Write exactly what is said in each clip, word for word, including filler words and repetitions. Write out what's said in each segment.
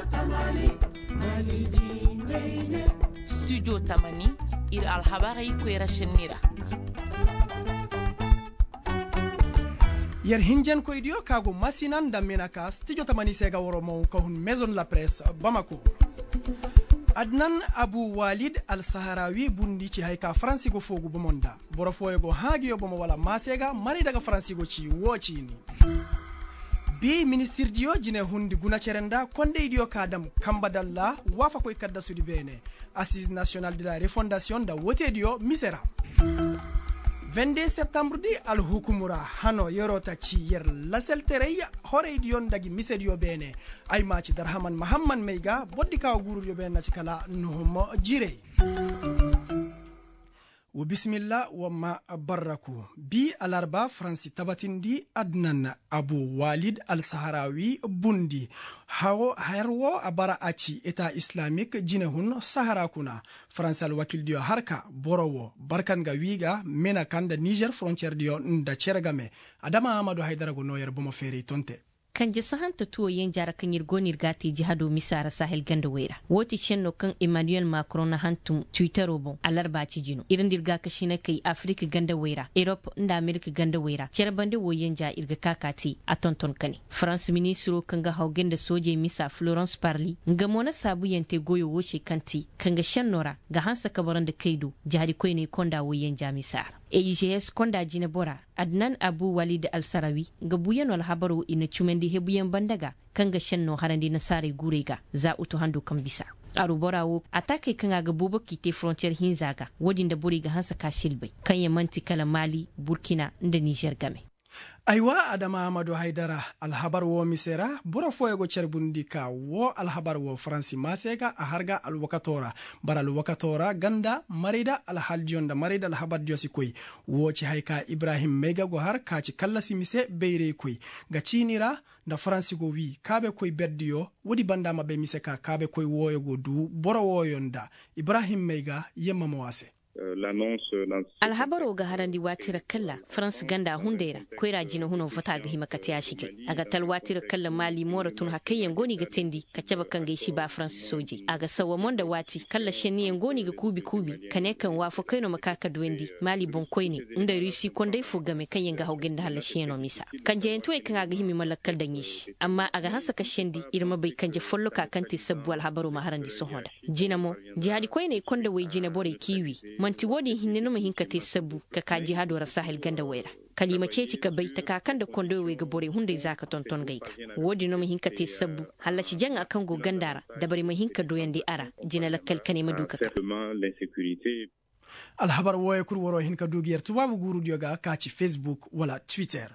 studio tamani ir alhabari kwera shenira yer hinjen ko idio kago masinan damena ka studio tamani sega woro mo ko hun maison la presse Bamako. Adnan Abu Walid al-Saharawi bundi ci hayka fransigo fogu bomonda boro foyego hagiyo bomo wala masega mari daga fransigo ci wocini bi ministre dio jine hundi guna cerenda konde idio kadam kambadalla wafa koy kadda sudi bene assise nationale de la refondation da wote dio misera vingt-deux septembre di al hukumura hano yorota ci yer lasel tereya hore idion dagi misedio bene ay maci darhaman mahamman meiga boddi kaw guru yo bene ci kala nuhum jire wa bismillah wa ma baraku bi alarba franci tabatindi Adnan Abu Walid al-Saharawi bundi hawo herwo abara aci eta islamique jinehun sahara kuna france al wakil dio harka borowo barkanga wiga mena kanda Niger frontière dio nda cergame adama Amadou Haidara go noyer bomo feri tonte kan je sahanta tuwo yen jara kan yirgonir gati jihado misara sahel ganda wera woti chenno kan Emmanuel Macron na hantum Twitter obo alarba ci jino irin dirga kashi na kai Africa ganda wera Europe nda America ganda wera cerbande wo yen ja irga kakati a tonton kane France ministro kan ga haugenda soje misa Florence Parly ngamona sabu yente goyo wo kanti kan ga shannora ga hansa kabaran da kaido jihadi koy ne konda wo yen ja misara E I G S konda jine bora Adnan Abu Walid al-Sarawi ga buyan wal habaru ina chumendi hebuyen bandaga kanga shanno harandi na sare gurega za uto hando kan bisa aru borawo atake kanga ga bubo kite frontier hinzaga wodin da buri ga hansa kashilbai kan yamanti kala Mali Burkina da Niger game aywa adama Amadou Haidara alhabar wo misera bura foyego cerbundi ka wo alhabar wo franci masega a harga alwakatora bara alwakatora ganda marida alhaljionda marida alhabar diosi koy wo ci hayka Ibrahim Mega go har ka ci kallasi mise beyre koy ga cinira da franci go wi kabe koy beddiyo wodi bandama be mise ka kabe koy woyego du bora woyonda Ibrahim Mega yemma mawase alhabaro ga harandi watira kalla France ganda hundera koira jina huno fata ga himakati ya shige aga tal watira kalla Mali mora tun hakayyan goni ga tendi ka caba kan ga shi ba France soje aga sawa monda wati kalla shenni goni ga kubi kubi kane kan wafu kaino makaka duwendi Mali bon koyni inda rishi kondai fuga me kan yanga haugen da halla sheno misa kan je to kan aga himi malakal da yishi amma aga hansa ka shendi irma bai kan je follo ka kanti sabbu alhabaro ma harandi sohoda jina mo jihadi koyne konda wai jina bore kiwi manti wodi hinne no mahinka te sabu ka kaji hadora sahel ganda wera kalima ceci ka bai ta kakan da kondo we ga bore hunde zaka tonton gaika wodi no mahinka te sabu halaci janga akan go gandara da bari mahinka doyande ara jina lakkal kane maduka alhabar woye kur woro hinka dugiyar tubabu guru dioga ka ci Facebook wala Twitter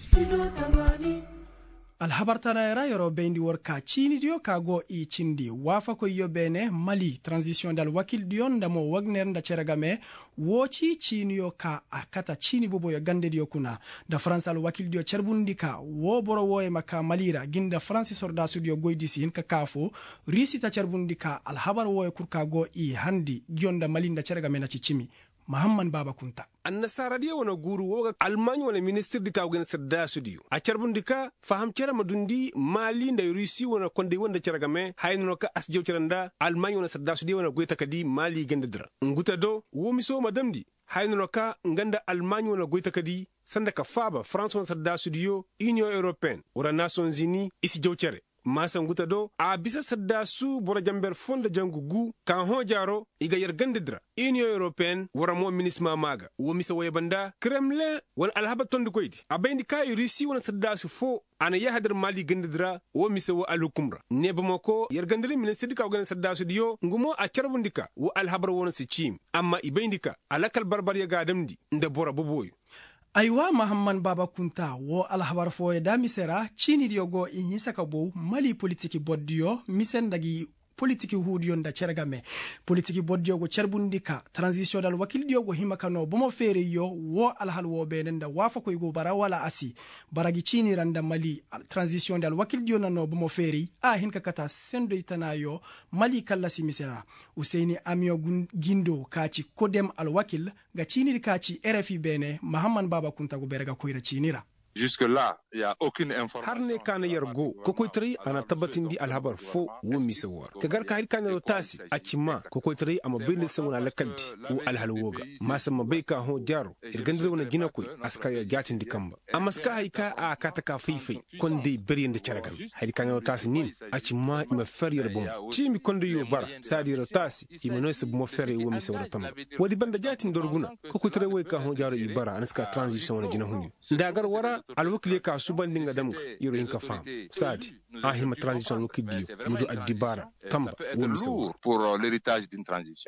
alhabar tanayra yoro bendi worka chini dio kago i chindi wafa ko yobene Mali transition dal wakil dion ndamo Wagner nda ceragame wochi chini yo ka akata chini bobo yo gande dio kuna da France al wakil dio cerbundika wo boro woye maka Malira ginda France sorda studio goydisi hinka kafo risi ta cerbundika alhabar woye kurkago i handi gionda Mali nda ceragame na chichimi Muhammad Baba Kunta annasara dia wana guru woga Almany wana ministre di kaw gena sedda studio a charbundika faham cera madundi Mali nda Russi wana konde wanda ceragame hayno ka asjew ceranda Almany wana sedda studio wana goita kadi Mali gendedra nguta do wo miso madamdi hayno ka nganda Almany wana goita kadi sanda ka faba France wana sedda studio Union Européenne ora Nations Unies isi jew cere masa nguta do a bisa sadda su bora jamber fonda jangu gu kan ho jaro iga yer gandidra Union Européenne wara mo ministre maga wo misa woy banda Kremlin won alhaba tondu koydi abayndi kay Russi won sadda su fo ana yahadir Mali gandidra wo misa wo alukumra ne bamako yer gandiri ministre dika ogan sadda su dio ngumo a charbundika wo alhabar won si chim amma ibayndika alakal barbar ya gadamdi nda bora boboy aywa Muhammad Baba Kunta wo alhabar foye da misera chini diogo ihisaka bo Mali politiki boddio misen dagi politiki hudiyon da cergame politiki boddio go cerbundika transition dal wakil diogo himakano bomo fere yo wo alhal wo benen da wafa ko go bara wala asi baragi chini randa Mali transition dal wakil dio nano bomo fere a hinka kata sendo itanayo Mali kala simisera Usaini Amio Gindo kachi kodem al wakil ga chini kachi R F I bene Muhammad Baba Kunta go berga koira chinira Jusque là, il y a aucune information. Har ne kana yargo kokoitri ana tabbatin di alhabar fo wo misawar. Kagar ka hil kana rotasi a cimma kokoitri ama binde sanguna lakalti wo alhalwoga. Masa mabai ka ho jaro irgandre wona gina koy aska ya jatin di kamba. Amma ska haika a kata ka fifai konde beriyan da charagan. Hil kana rotasi nin a cimma ima feriyar bom. Cimi konde yo bara sadi rotasi ima no se mo fere wo misawar tamba. Wadi banda jatin dorguna kokoitri wo ka ho jaro ibara anaska transition wona gina hunu. Dagar wara alwakile ka subandinga damga yoro hinka fam sadi ahima transition lokidio mudu adibara tamba lourd pour l'héritage d'une transition.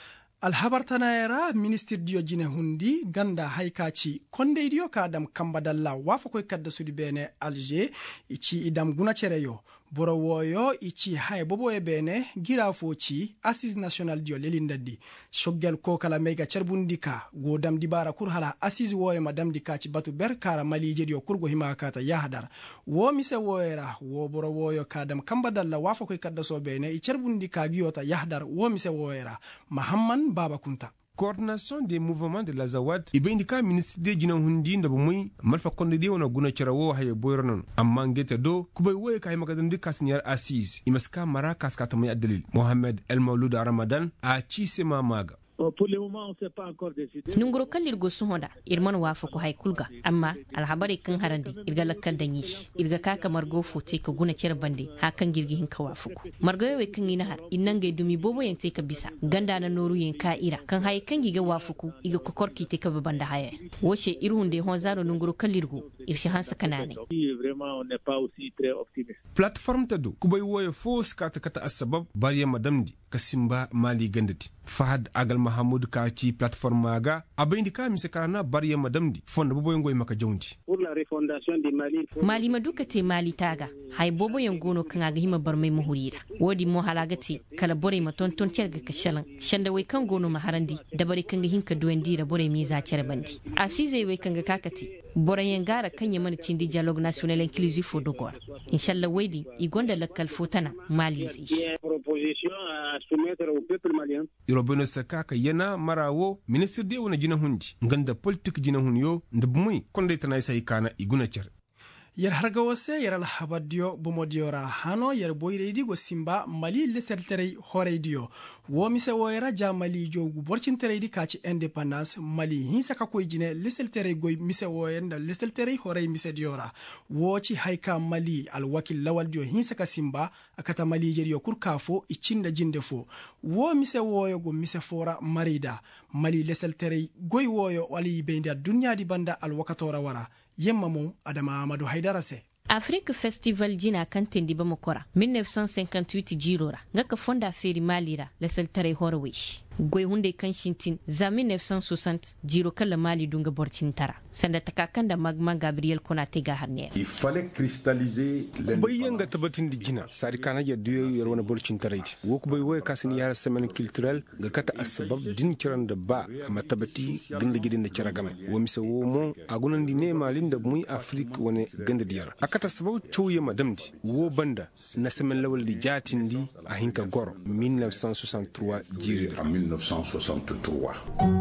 alhabartanayera ministre dio jine hundi ganda haikaci konde dio ka dam kambadalla wafa koy kadda sudi bene alger ici idam guna cereyo boro woyo ici hay bobo e bene gira foci assise national dio lelindadi shoggel ko kala mega cerbundika godam dibara kur hala assise woyo madam dikaci batu ber kara malije dio kurgo himakata yahdar wo mise woyera wo boro woyo kadam kambadalla wafa koy kadda so bene i cerbundika giyota yahdar wo mise woyera mahamman baba kunta. Coordination des mouvements de la Zawad ibindika ministre de jina hundi nda bumui malfa konde de wona guna charawo haye boyrnon amma ngete do kubay woy kay magadan de kasniar assise imaska mara kaskata may adalil Mohamed El Maulud Ramadan a ci sema maga. Pour le moment, on ne s'est pas encore décidé. Nungro kallir go suhoda irman wafu ko hay kulga amma alhabari kan harandi irga lakkal danyish irga kaka margo fote ka guna cer bande hakan girgi hin ka wafu ko margo we kan ina har innan dumi bobo yente ka bisa ganda na noru yen ka ira kan hay kan giga wafu ku iga kokorki te ka banda haya woshe irhunde hon zaro nungro kallir go irshi hansa kanane. Vraiment, on n'est pas aussi très optimiste. Plateforme tado kubay woye fos kata kata asbab bariya madamdi kasimba mali gandati Fahad Agal Mahamoud Kachi plateforme maga abayindika misekarana bariya madamdi fonda bobo yengoy maka jawndi. Pour la refondation du Mali, Mali maduka te Mali taga hay bobo yengono kan aga hima barmay muhurira wodi mo halagati kala bore ma ton ton cerga ka shalan shanda way kan gono maharandi dabare kan hinka duwendira bore mi za cerbandi asize way kan ga kakati bore yengara kan yamana cindi dialogue national inclusif fo dogor inshallah waydi igonda lakal fotana Mali zi proposition à soumettre au peuple malien. Irobeno sakaka yana marawo ministre de wona jina hundi nganda politique jina hunyo ndabumuy konde tanay say kana iguna cer. Yer harga wose yer al habadio bomodiora hano yer boyreidi go simba Mali leserterei horeidio wo mise woyera ja Mali jogu borcinteredi kaci independence Mali hinsa ka koy jine leserterei goy mise woyenda leserterei horei mise diora wo ci hayka Mali al wakil lawal dio hinsa ka simba akata Mali jerio kurkafo icinda jinde fo wo mise woyo go mise fora marida Mali leserterei goy woyo wali beinda dunya di banda al wakatora wara yemma mo Adama Amadou Haidara se. Afrique Festival jina kan tendi ba mokora mille neuf cent cinquante-huit jirora ngaka fonda feri malira la seltare horwish goy hunde kan shintin za mille neuf cent soixante jiro kala mali dunga borcin tara sanda takakanda magma Gabriel Konate ga harne il fallait cristalliser bayanga tabatin di jina sari kana ya duyo yarwana borcin taraiti wo ko bay woy kasini yara semaine culturelle ga kata asbab din kiran da ba amma tabati ganda gidin da kiragame wo mise wo mo agunan di ne malin da muy Afrique wone ganda diyara akata sabau chouye madamdi wo banda na semaine lawal di jatindi a hinka goro mille neuf cent soixante-trois jiri en mille neuf cent soixante-trois.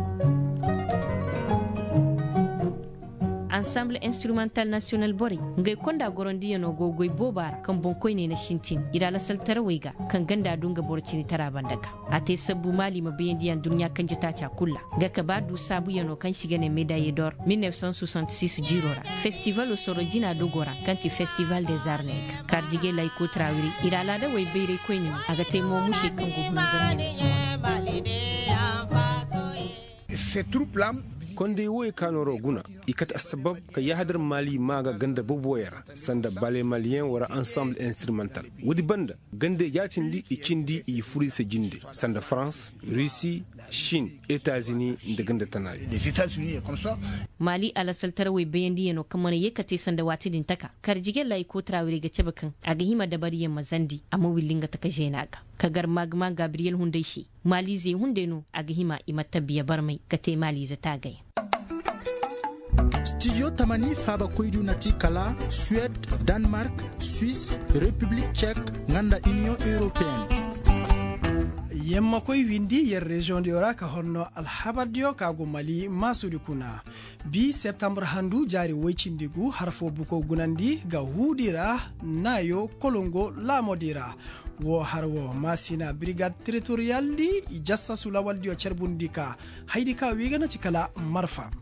Ensemble instrumental national bori ngay konda gorondi no go goy bobar kan bon koy ne na shintin ira la saltara wega kan ganda dunga borcini tara bandaka ate sabbu mali ma bendi yan dunya kan jita ta kulla ga ka badu sabu yano kan shiga ne médaille d'or mille neuf cent soixante-six jirora festival o sorojina dogora kanti festival des arts nègres karjige lay ko trawiri ira la da way beere koy ni aga te mo mushe kan go hun zamne ces troupes là konde woy kanoro guna ikata sabab ka yahadar Mali maga ganda boboyara sanda bale malien wara ensemble instrumental wudi banda gande yatindi ikindi i furise jinde sanda France Russie Chine États-Unis de ganda tanali les États-Unis et comme ça Mali ala saltara way bendi yano kamana yekate sanda watidin taka karjige lay ko trawiri ga cebakan aga hima da bari yamma zandi amma willinga taka jenaga kagar magma Gabriel Hundaishi Mali zai hunde no aga hima imata biya barmai kate Mali za tagay. Studio Tamani Faba Koidu Nati Kala, Suède, Danemark, Suisse, République tchèque, Nganda Union Européenne. yemma koy windi yer région di ora ka honno alhabadio kago mali masudi kuna bi septembre handu jari woycindigu harfo buko gunandi ga hudira nayo kolongo lamodira wo harwo masina brigade territorial di jassa sulawal dio cerbundika haydi ka wigana ci kala marfa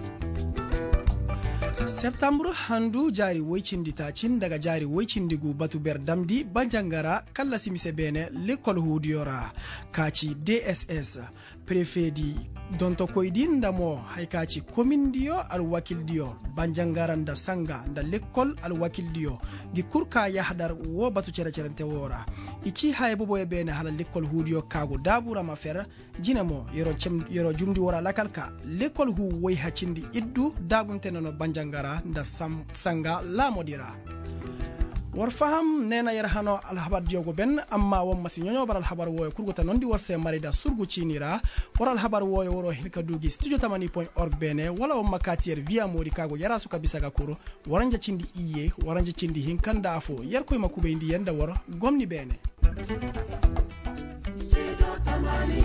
septembre handu jari woycindita cin daga jari woycindigu batu ber damdi banjangara kala simise bene l'école hudiyora kaci D S S préfet di donto koydi ndamo hay kaci commune diyo al wakil diyo banjangara nda sanga nda l'école al wakil diyo gi kurka yahdar wo batu cere cerente wora ici hay bobo e bene hala l'école hudiyo kago dabura ma fer jinamo yero cem yero jumdi wora lakalka l'école hu woy hacindi iddu daguntenono banjangara nda sam sanga la modira war faham nena yar hano alhabar diogo ben amma won masi nyonyo bar alhabar woyo kurgota nondi worse marida surgu cinira war alhabar woyo woro hilka dugi studio tamani point org bene wala o makatier via mori kago yara suka bisaga kuro waranja cindi iye waranja cindi hinkanda afo yar koy makube indi yenda woro gomni bene studio tamani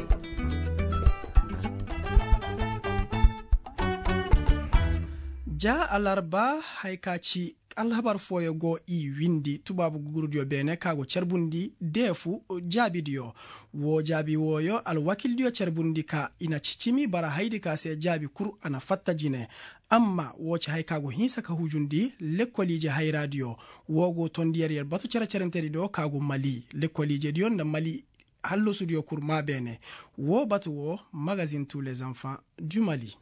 ja alarba haykaci alhabar foyo go i windi tubabu gurdio bene kago cerbundi defu jabidio wo jabi woyo al wakildio cerbundi ka ina cicimi bara haydi ka se jabi kur ana fatta jine amma woci hay kago hinsa ka hujundi lekkolije hay radio wogo tondiyar yer batu cere cerenteri do kago mali lekkolije dio nda mali hallo studio kur ma bene wo batu wo magazine tous les enfants du Mali.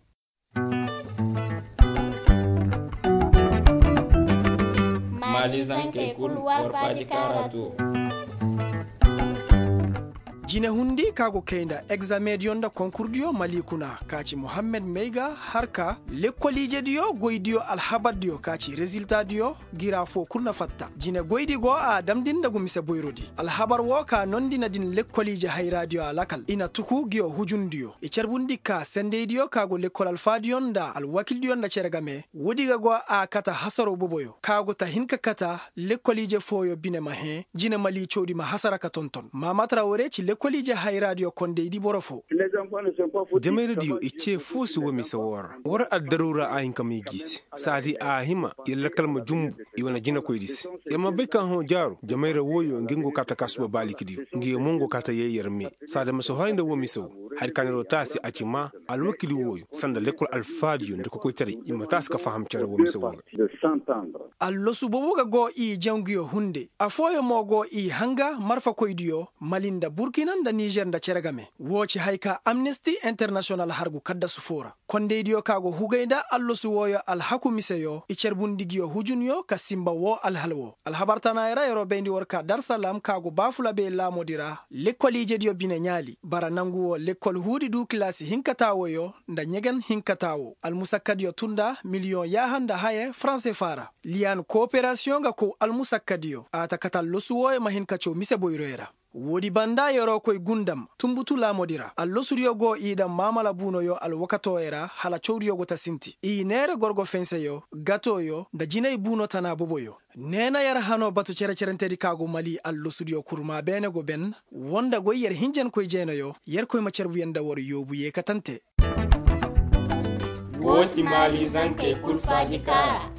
Mali zanke kul warfaji karatu. jine hundi kago keinda examen yonda concours dio mali kuna kaci Mohammed Meiga harka lekkolije dio goydio alhabad dio kaci resultat dio gira fo kurna fatta jine goydi go a damdin dagu mise boyrodi alhabar woka nondina din lekkolije hay radio alakal ina tuku gio hujundio e cerbundi ka sende dio kago lekkol alfadio nda alwakil dio nda cergame wodiga go a kata hasaro boboyo kago ta hinka kata lekkolije foyo bine mahe jine mali chodi ma hasara ka tonton mama Traoré ci kolije hay radio konde di borofo jame radio ice fosi wo mi sawara wara addarura ayin kam yigis sadi ahima yalla kalma jumbu iwana jina ko idis yama be kan ho jaro jame woyo ngingo kata kasba balikidi ngi mongo kata yeyermi sada maso haynda wo mi saw har kanero tasi acima alwakili woyo sanda lekol alfadio ndiko ko tari imma taska faham cara wo mi saw allo subobuga go i jangio hunde afoyo mogo i hanga marfa koydiyo malinda burkina da Niger da cergame woci hayka Amnesty International hargu kadda sufora konde diyo kago hugayda allo suwoyo alhaku miseyo i cerbundigiyo hujunyo ka simba wo alhalwo alhabartana era yero bendi worka Dar Salam kago bafula be la modira lekkolije diyo bine nyali bara nanguwo lekkol hudi du klasi hinkatawo yo nda nyegen hinkatawo almusakkadiyo tunda million yahanda haye français fara lian coopération ga ko almusakkadiyo ata katal losuwo ma hinkacho mise boyroera wodi banda yoro koy gundam tumbutu la modira allo suryo go ida mamala buno yo al wakato era hala chawriyo go tasinti i nere gorgo fense yo gato yo da jinay buno tana bobo yo nena yar hano batu cere cerentedi kago mali allo suryo kurma bene go ben wonda go yer hinjen koy jeno yo yer koy macerbu yenda wor yobu ye katante woti Mali zanke kul faji kara